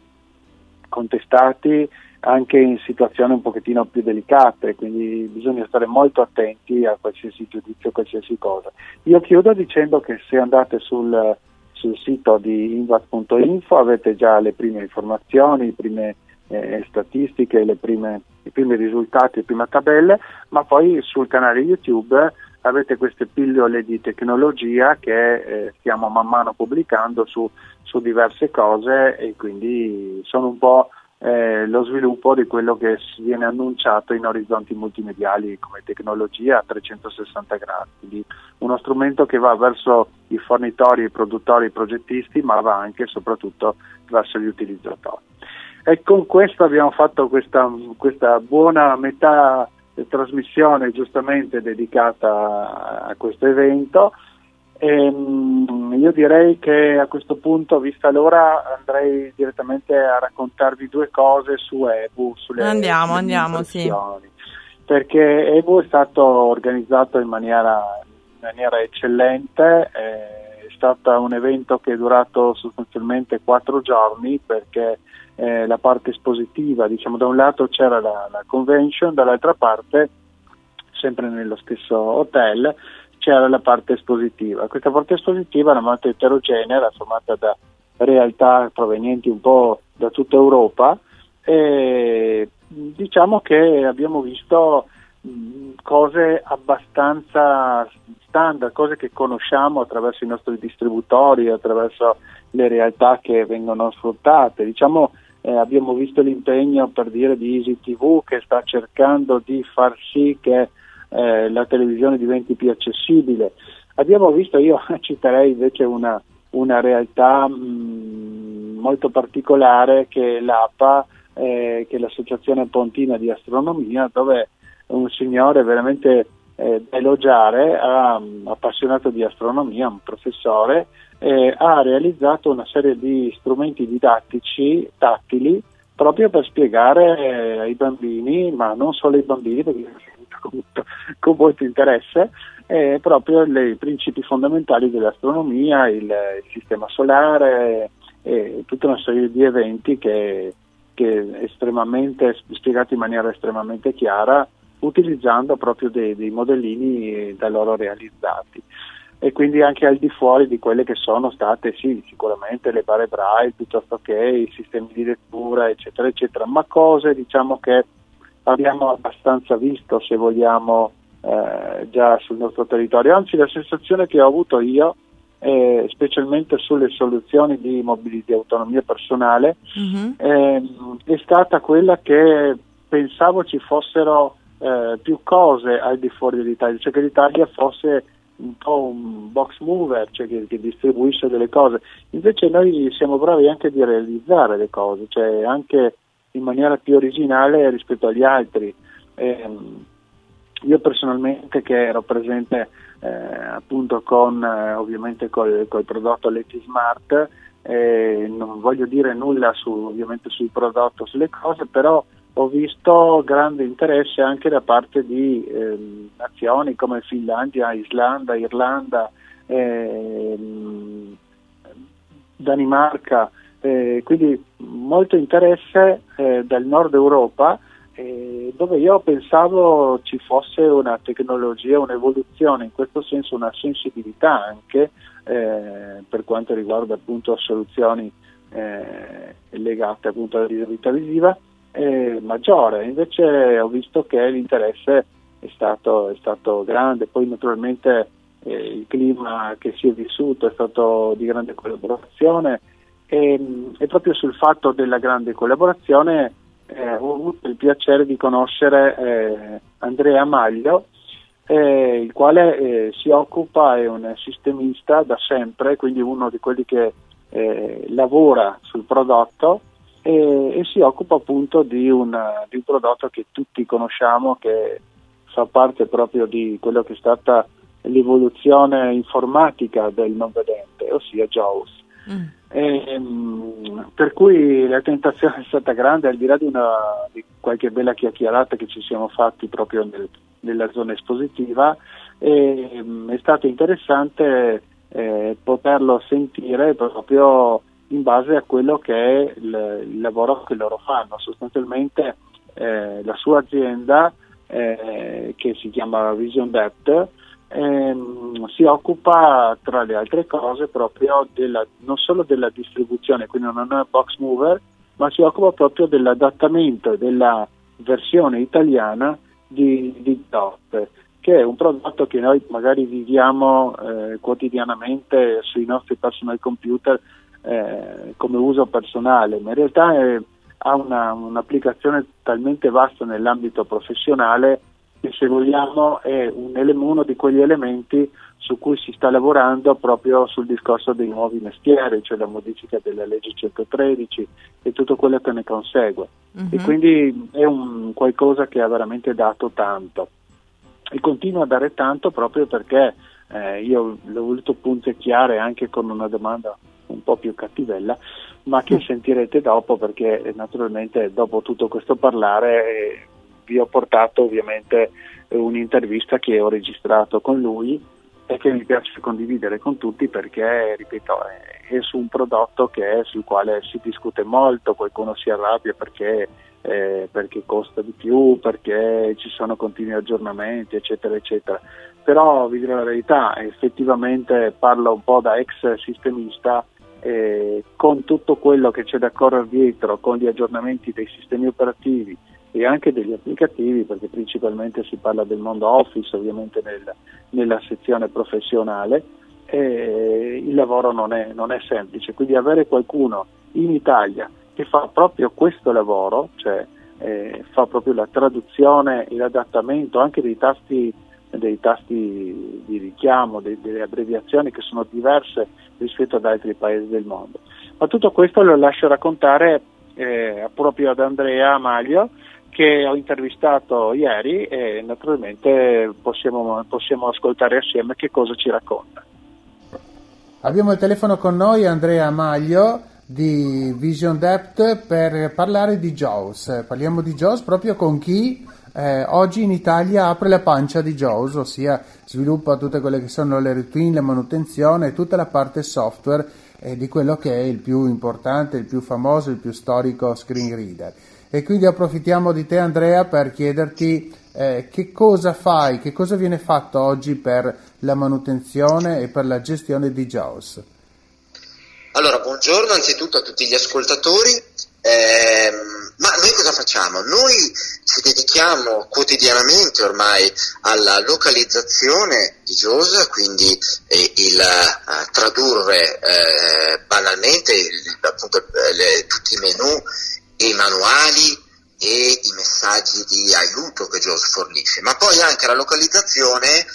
contestati anche in situazioni un pochettino più delicate, quindi bisogna stare molto attenti a qualsiasi giudizio, qualsiasi cosa. Io chiudo dicendo che se andate sul, sul sito di invat punto info avete già le prime informazioni, le prime eh, statistiche, le prime, i primi risultati, le prime tabelle, ma poi sul canale YouTube avete queste pillole di tecnologia che eh, stiamo man mano pubblicando su, su diverse cose, e quindi sono un po' eh, lo sviluppo di quello che viene annunciato in orizzonti multimediali come tecnologia a trecentosessanta gradi, quindi uno strumento che va verso i fornitori, i produttori, i progettisti, ma va anche e soprattutto verso gli utilizzatori. E con questo abbiamo fatto questa, questa buona metà trasmissione giustamente dedicata a questo evento. E, um, io direi che a questo punto, vista l'ora, andrei direttamente a raccontarvi due cose su EBU, sulle, andiamo, sulle andiamo, sì. Perché EBU è stato organizzato in maniera, in maniera eccellente, è stato un evento che è durato sostanzialmente quattro giorni, perché Eh, la parte espositiva, diciamo, da un lato c'era la, la convention, dall'altra parte, sempre nello stesso hotel, c'era la parte espositiva. Questa parte espositiva era molto eterogenea, era formata da realtà provenienti un po' da tutta Europa, e diciamo che abbiamo visto mh, cose abbastanza standard, cose che conosciamo attraverso i nostri distributori, attraverso le realtà che vengono sfruttate. Diciamo, eh, abbiamo visto l'impegno, per dire, di Easy T V, che sta cercando di far sì che eh, la televisione diventi più accessibile. Abbiamo visto, io citerei invece una, una realtà mh, molto particolare, che è l'A P A, eh, che è l'Associazione Pontina di Astronomia, dove un signore veramente eh, da elogiare, um, appassionato di astronomia, un professore, Eh, ha realizzato una serie di strumenti didattici tattili proprio per spiegare eh, ai bambini, ma non solo ai bambini, perché con, con molto interesse, eh, proprio le, i principi fondamentali dell'astronomia, il, il sistema solare, e tutta una serie di eventi che, che estremamente spiegati in maniera estremamente chiara, utilizzando proprio dei, dei modellini da loro realizzati. E quindi anche al di fuori di quelle che sono state, sì, sicuramente le barre braille, piuttosto che i sistemi di lettura, eccetera, eccetera, ma cose, diciamo, che abbiamo abbastanza visto, se vogliamo, eh, già sul nostro territorio. Anzi, la sensazione che ho avuto io, eh, specialmente sulle soluzioni di mobilità, di autonomia personale, mm-hmm. eh, è stata quella che pensavo ci fossero eh, più cose al di fuori dell'Italia, cioè che l'Italia fosse un po' un box mover, cioè che, che distribuisce delle cose. Invece noi siamo bravi anche di realizzare le cose, cioè anche in maniera più originale rispetto agli altri. Eh, io personalmente, che ero presente eh, appunto con eh, ovviamente col, col prodotto Leti Smart, eh, non voglio dire nulla su, ovviamente sul prodotto, sulle cose, però ho visto grande interesse anche da parte di eh, nazioni come Finlandia, Islanda, Irlanda, eh, Danimarca, eh, quindi molto interesse eh, dal nord Europa, eh, dove io pensavo ci fosse una tecnologia, un'evoluzione, in questo senso una sensibilità anche eh, per quanto riguarda appunto soluzioni eh, legate appunto alla disabilità visiva è maggiore. Invece ho visto che l'interesse è stato, è stato grande, poi naturalmente eh, il clima che si è vissuto è stato di grande collaborazione e, e proprio sul fatto della grande collaborazione eh, ho avuto il piacere di conoscere eh, Andrea Maglio, eh, il quale eh, si occupa, è un sistemista da sempre, quindi uno di quelli che eh, lavora sul prodotto e, e si occupa appunto di un, di un prodotto che tutti conosciamo, che fa parte proprio di quello che è stata l'evoluzione informatica del non vedente, ossia JAWS. Mm. E, um, per cui la tentazione è stata grande, al di là di, una, di qualche bella chiacchierata che ci siamo fatti proprio nel, nella zona espositiva, e, um, è stato interessante eh, poterlo sentire proprio in base a quello che è il, il lavoro che loro fanno. Sostanzialmente eh, la sua azienda, Eh, che si chiama Vision Depth, ehm, si occupa tra le altre cose proprio della, non solo della distribuzione, quindi non è un box mover, ma si occupa proprio dell'adattamento della versione italiana di, di JAWS, che è un prodotto che noi magari viviamo eh, quotidianamente sui nostri personal computer eh, come uso personale, ma in realtà è ha una, un'applicazione talmente vasta nell'ambito professionale che, se vogliamo, è un ele- uno di quegli elementi su cui si sta lavorando proprio sul discorso dei nuovi mestieri, cioè la modifica della legge centotredici e tutto quello che ne consegue. Mm-hmm. E quindi è un qualcosa che ha veramente dato tanto e continua a dare tanto, proprio perché eh, io l'ho voluto punzecchiare anche con una domanda un po' più cattivella, ma che sentirete dopo, perché eh, naturalmente dopo tutto questo parlare eh, vi ho portato ovviamente eh, un'intervista che ho registrato con lui e che mi piace condividere con tutti, perché, ripeto, è, è su un prodotto che è, sul quale si discute molto, qualcuno si arrabbia perché, eh, perché costa di più, perché ci sono continui aggiornamenti, eccetera eccetera. Però vi dirò la verità, effettivamente parlo un po' da ex sistemista. Eh, con tutto quello che c'è da correre dietro, con gli aggiornamenti dei sistemi operativi e anche degli applicativi, perché principalmente si parla del mondo Office ovviamente nel, nella sezione professionale, eh, il lavoro non è, non è semplice, quindi avere qualcuno in Italia che fa proprio questo lavoro, cioè eh, fa proprio la traduzione e l'adattamento anche dei tasti dei tasti di richiamo, dei, delle abbreviazioni che sono diverse rispetto ad altri paesi del mondo. Ma tutto questo lo lascio raccontare eh, proprio ad Andrea Maglio, che ho intervistato ieri, e naturalmente possiamo, possiamo ascoltare assieme che cosa ci racconta. Abbiamo il telefono con noi Andrea Maglio di Vision Depth per parlare di JAWS. Parliamo di JAWS proprio con chi Eh, oggi in Italia apre la pancia di JAWS, ossia sviluppa tutte quelle che sono le routine, la manutenzione e tutta la parte software eh, di quello che è il più importante, il più famoso, il più storico screen reader. E quindi approfittiamo di te, Andrea, per chiederti eh, che cosa fai, che cosa viene fatto oggi per la manutenzione e per la gestione di JAWS. Allora, buongiorno anzitutto a tutti gli ascoltatori. Eh, ma noi cosa facciamo? Noi ci dedichiamo quotidianamente ormai alla localizzazione di JAWS, quindi eh, il uh, tradurre eh, banalmente il, appunto, le, tutti i menu e i manuali e i messaggi di aiuto che JAWS fornisce, ma poi anche la localizzazione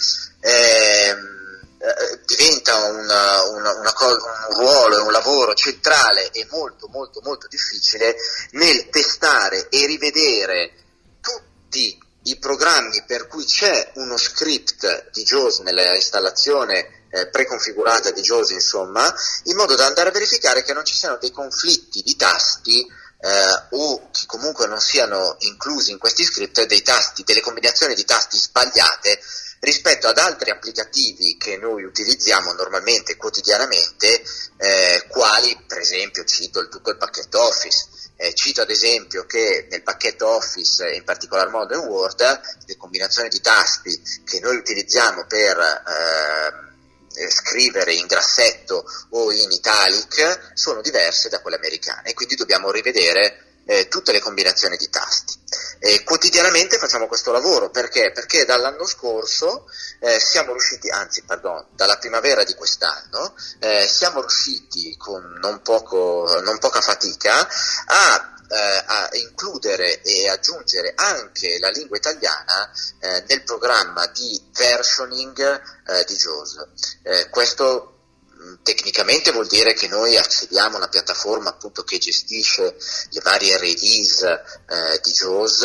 eh, Eh, diventa una, una, una cosa, un ruolo e un lavoro centrale e molto molto molto difficile nel testare e rivedere tutti i programmi per cui c'è uno script di JAWS nella installazione eh, preconfigurata di JAWS, insomma, in modo da andare a verificare che non ci siano dei conflitti di tasti eh, o che comunque non siano inclusi in questi script dei tasti, delle combinazioni di tasti sbagliate rispetto ad altri applicativi che noi utilizziamo normalmente, quotidianamente, eh, quali per esempio cito il, tutto il pacchetto Office. Eh, cito ad esempio che nel pacchetto Office, in particolar modo in Word, le combinazioni di tasti che noi utilizziamo per eh, scrivere in grassetto o in italic sono diverse da quelle americane, e quindi dobbiamo rivedere eh, tutte le combinazioni di tasti. Eh, quotidianamente facciamo questo lavoro perché? Perché dall'anno scorso eh, siamo riusciti, anzi pardon, dalla primavera di quest'anno eh, siamo riusciti con non, poco, non poca fatica a Eh, a includere e aggiungere anche la lingua italiana eh, nel programma di versioning eh, di JAWS. Eh, questo mh, tecnicamente vuol dire che noi accediamo a una piattaforma appunto che gestisce le varie release eh, di JAWS,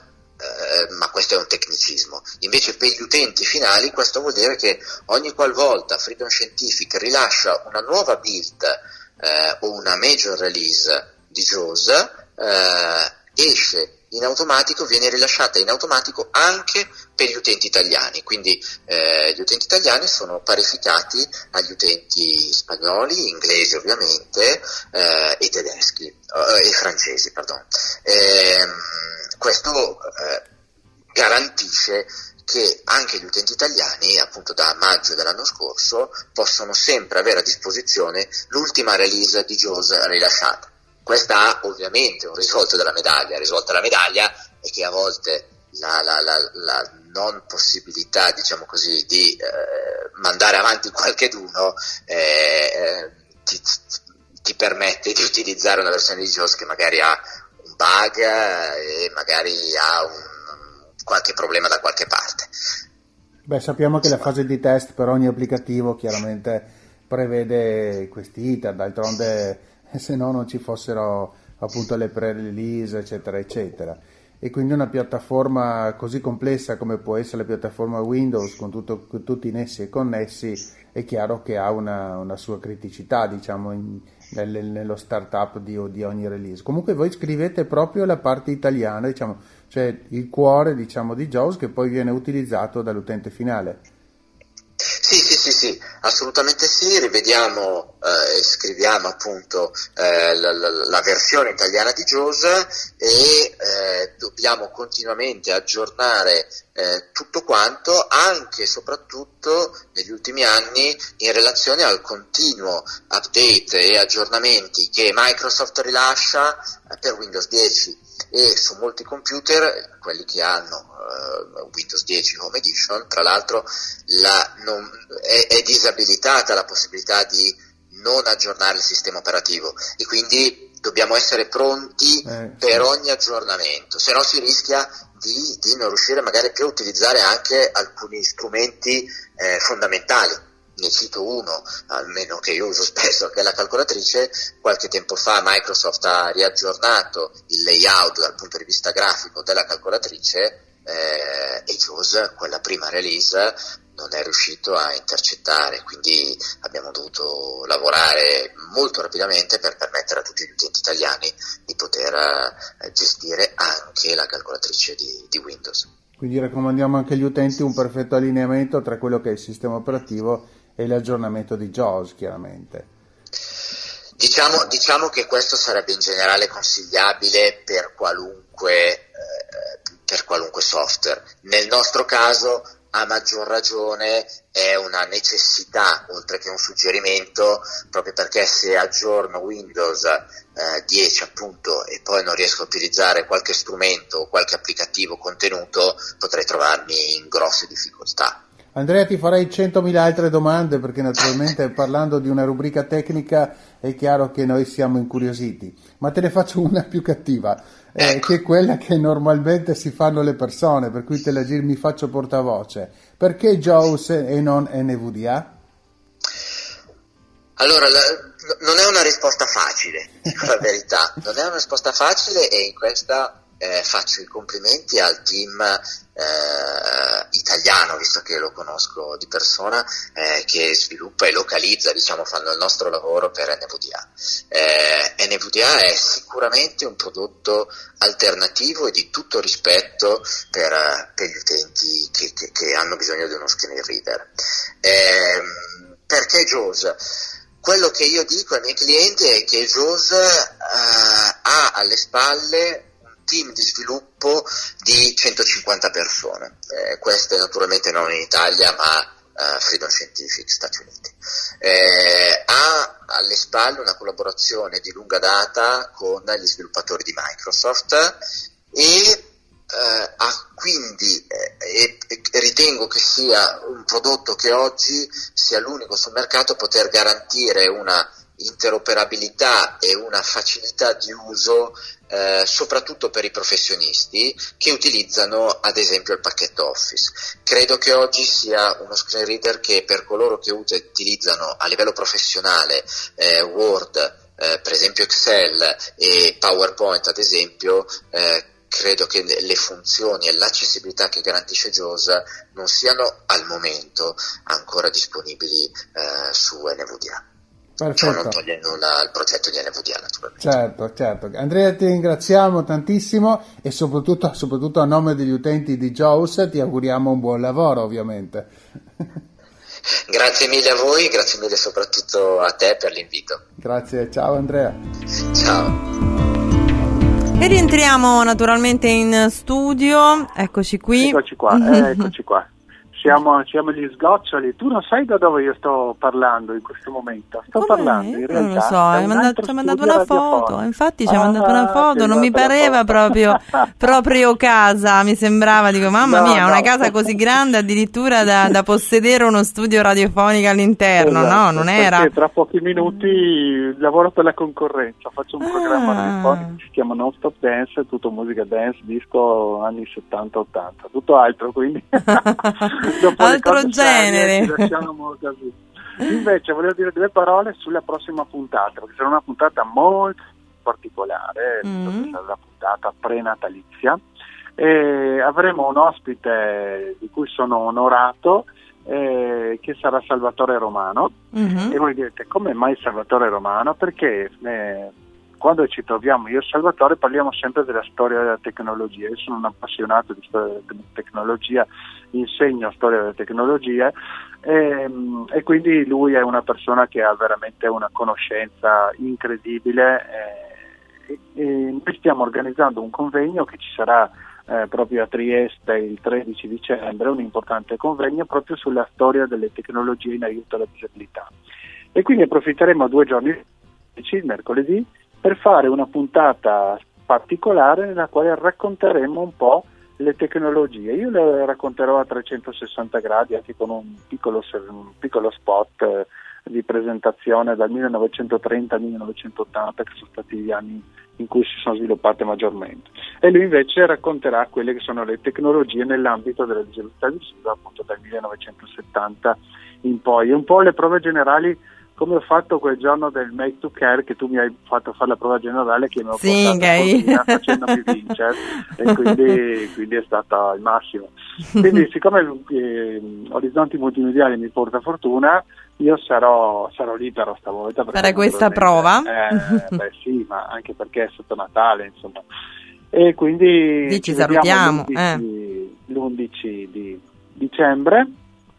eh, ma questo è un tecnicismo. Invece per gli utenti finali questo vuol dire che ogni qualvolta Freedom Scientific rilascia una nuova build eh, o una major release di JAWS, Uh, esce in automatico, viene rilasciata in automatico anche per gli utenti italiani, quindi eh, gli utenti italiani sono parificati agli utenti spagnoli, inglesi ovviamente, eh, e tedeschi, eh, e francesi, pardon. Eh, questo eh, garantisce che anche gli utenti italiani, appunto da maggio dell'anno scorso, possono sempre avere a disposizione l'ultima release di JAWS rilasciata. Questa ha ovviamente un risvolto della medaglia. Il risvolto della medaglia è che a volte la, la, la, la non possibilità, diciamo così, di eh, mandare avanti qualcheduno eh, ti, ti permette di utilizzare una versione di JAWS che magari ha un bug e magari ha un, qualche problema da qualche parte. Beh, sappiamo che la fase di test per ogni applicativo chiaramente prevede questi iter, d'altronde se no non ci fossero appunto le pre-release eccetera eccetera, e quindi una piattaforma così complessa come può essere la piattaforma Windows con, tutto, con tutti i nessi e connessi è chiaro che ha una, una sua criticità, diciamo, in, nel, nello startup di, di ogni release. Comunque voi scrivete proprio la parte italiana, diciamo, cioè il cuore, diciamo, di JAWS che poi viene utilizzato dall'utente finale. Sì, sì, sì, sì, assolutamente sì, rivediamo e eh, scriviamo appunto eh, la, la, la versione italiana di JAWS e eh, dobbiamo continuamente aggiornare eh, tutto quanto, anche e soprattutto negli ultimi anni in relazione al continuo update e aggiornamenti che Microsoft rilascia eh, per Windows dieci. E su molti computer, quelli che hanno uh, Windows dieci Home Edition, tra l'altro la, non, è, è disabilitata la possibilità di non aggiornare il sistema operativo, e quindi dobbiamo essere pronti eh, per sì. ogni aggiornamento, se no si rischia di, di non riuscire magari più a utilizzare anche alcuni strumenti eh, fondamentali. Ne cito uno, almeno che io uso spesso, che è la calcolatrice. Qualche tempo fa Microsoft ha riaggiornato il layout dal punto di vista grafico della calcolatrice eh, e JAWS, quella prima release, non è riuscito a intercettare, quindi abbiamo dovuto lavorare molto rapidamente per permettere a tutti gli utenti italiani di poter eh, gestire anche la calcolatrice di, di Windows. Quindi raccomandiamo anche agli utenti un perfetto allineamento tra quello che è il sistema operativo e l'aggiornamento di JAWS, chiaramente. Diciamo, diciamo che questo sarebbe in generale consigliabile per qualunque, eh, per qualunque software. Nel nostro caso, a maggior ragione, è una necessità, oltre che un suggerimento, proprio perché se aggiorno Windows eh, dieci appunto e poi non riesco a utilizzare qualche strumento o qualche applicativo contenuto, potrei trovarmi in grosse difficoltà. Andrea, ti farei centomila altre domande perché naturalmente parlando di una rubrica tecnica è chiaro che noi siamo incuriositi, ma te ne faccio una più cattiva, eh, che è quella che normalmente si fanno le persone, per cui te la giri, mi faccio portavoce. Perché JAWS e non N V D A? Allora, la, non è una risposta facile, dico la verità, non è una risposta facile, e in questa eh, faccio i complimenti al team eh, italiano, visto che lo conosco di persona, eh, che sviluppa e localizza, diciamo, fanno il nostro lavoro per N V D A. Eh, N V D A è sicuramente un prodotto alternativo e di tutto rispetto per, per gli utenti che, che, che hanno bisogno di uno screen reader. Eh, perché JAWS? Quello che io dico ai miei clienti è che JAWS uh, ha alle spalle un team di sviluppo di centocinquanta persone, eh, queste naturalmente non in Italia ma uh, Freedom Scientific Stati Uniti. Eh, ha alle spalle una collaborazione di lunga data con gli sviluppatori di Microsoft e Uh, ah, quindi eh, e ritengo che sia un prodotto che oggi sia l'unico sul mercato a poter garantire una interoperabilità e una facilità di uso eh, soprattutto per i professionisti che utilizzano ad esempio il pacchetto Office. Credo che oggi sia uno screen reader che per coloro che utilizzano a livello professionale eh, Word, eh, per esempio Excel e PowerPoint ad esempio, eh, credo che le funzioni e l'accessibilità che garantisce JAWS non siano al momento ancora disponibili eh, su N V D A. Perfetto. Ciò non toglie nulla al progetto di N V D A naturalmente. Certo, certo. Andrea, ti ringraziamo tantissimo e soprattutto, soprattutto a nome degli utenti di JAWS ti auguriamo un buon lavoro ovviamente. Grazie mille a voi, grazie mille soprattutto a te per l'invito. Grazie, ciao Andrea. Ciao. E rientriamo naturalmente in studio, eccoci qui. Eccoci qua, eh, eccoci qua. Siamo, siamo gli sgoccioli. Tu non sai da dove io sto parlando in questo momento. Sto Com'è? parlando in realtà. Non lo so, hai mandato, ci ha mandato una foto. Infatti ci ha ah, mandato una foto. Non mi pareva proprio, proprio casa. Mi sembrava, dico, mamma no, mia, no. una casa così grande addirittura da, da possedere uno studio radiofonico all'interno. Esatto, no, non era. Perché tra pochi minuti lavoro per la concorrenza. Faccio un ah. programma radiofonico che si chiama Non Stop Dance, tutto musica dance, disco anni settanta ottanta, tutto altro, quindi. Altro genere. Serie, lasciamo così. Invece volevo dire due parole sulla prossima puntata, perché sarà una puntata molto particolare, mm. sarà una puntata prenatalizia e avremo un ospite di cui sono onorato eh, che sarà Salvatore Romano. Mm-hmm. E voi direte come mai Salvatore Romano? Perché eh, quando ci troviamo io e Salvatore parliamo sempre della storia della tecnologia. Io sono un appassionato di storia della tecnologia, insegno storia della tecnologia e, e quindi lui è una persona che ha veramente una conoscenza incredibile e, e noi stiamo organizzando un convegno che ci sarà eh, proprio a Trieste il tredici dicembre, un importante convegno proprio sulla storia delle tecnologie in aiuto alla disabilità e quindi approfitteremo due giorni, il mercoledì, per fare una puntata particolare nella quale racconteremo un po' le tecnologie. Io le racconterò a trecentosessanta gradi anche con un piccolo, un piccolo spot eh, di presentazione dal millenovecentotrenta al millenovecentottanta, che sono stati gli anni in cui si sono sviluppate maggiormente. E lui invece racconterà quelle che sono le tecnologie nell'ambito della disabilità visiva, appunto dal millenovecentosettanta in poi. E un po' le prove generali, come ho fatto quel giorno del Make to Care, che tu mi hai fatto fare la prova generale che mi ho sì, portato facendomi vincere e quindi, quindi è stato il massimo. Quindi siccome eh, Orizzonti Multimediali mi porta fortuna, io sarò, sarò libero stavolta per questa prova. Eh, beh sì, ma anche perché è sotto Natale, insomma. E quindi sì, ci, ci salutiamo l'undici, eh. l'undici di dicembre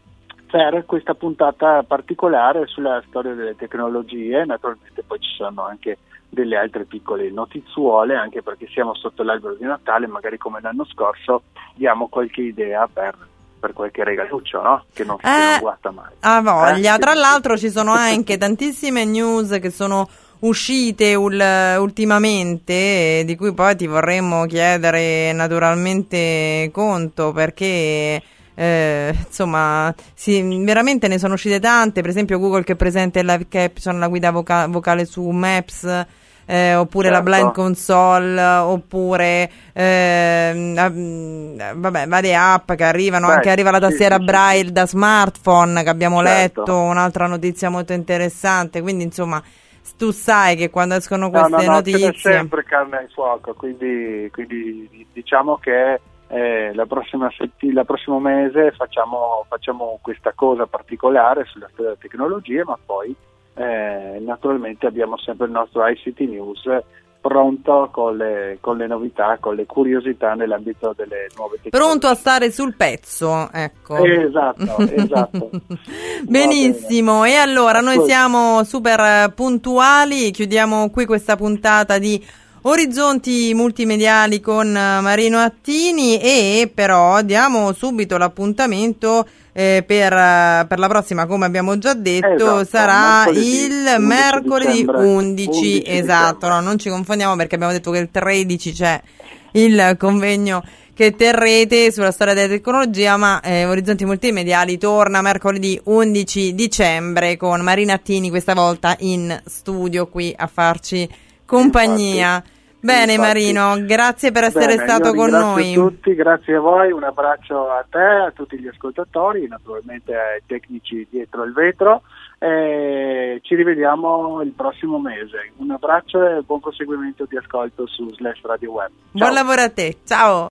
per questa puntata particolare sulla storia delle tecnologie. Naturalmente poi ci sono anche delle altre piccole notizuole, anche perché siamo sotto l'albero di Natale, magari come l'anno scorso diamo qualche idea per, per qualche regaluccio, no? Che non, eh, che non guasta mai. Ha voglia, eh? tra l'altro ci sono anche tantissime news che sono uscite ul, ultimamente, di cui poi ti vorremmo chiedere naturalmente conto, perché Eh, insomma, sì, veramente ne sono uscite tante. Per esempio Google che presenta il live caption, la guida voca- vocale su Maps, eh, oppure certo. la Blind Console, oppure eh, vabbè, varie app che arrivano. Beh, anche arriva la tastiera sì, Braille sì. da smartphone che abbiamo certo. letto, un'altra notizia molto interessante. Quindi insomma tu sai che quando escono queste no, no, no, notizie c'è sempre carne al fuoco, quindi, quindi diciamo che Eh, la prossima setti- la prossimo mese facciamo, facciamo questa cosa particolare sulla storia della tecnologia, ma poi eh, naturalmente abbiamo sempre il nostro I C T News pronto con le, con le novità, con le curiosità nell'ambito delle nuove tecnologie. Pronto a stare sul pezzo, ecco. Eh, esatto, esatto. Benissimo, e allora noi siamo super puntuali, chiudiamo qui questa puntata di Orizzonti multimediali con Marino Attini, e però diamo subito l'appuntamento eh, per, per la prossima, come abbiamo già detto, esatto, sarà mercoledì, il mercoledì undici, esatto, no, non ci confondiamo perché abbiamo detto che il tredici c'è il convegno che terrete sulla storia della tecnologia, ma eh, Orizzonti Multimediali torna mercoledì undici dicembre con Marina Attini, questa volta in studio qui a farci compagnia. Infatti, bene infatti. Marino, grazie per essere Bene, stato con noi. Grazie a tutti, grazie a voi, un abbraccio a te, a tutti gli ascoltatori, naturalmente ai tecnici dietro il vetro, e ci rivediamo il prossimo mese. Un abbraccio e buon proseguimento di ascolto su Slash Radio Web. Ciao. Buon lavoro a te, ciao!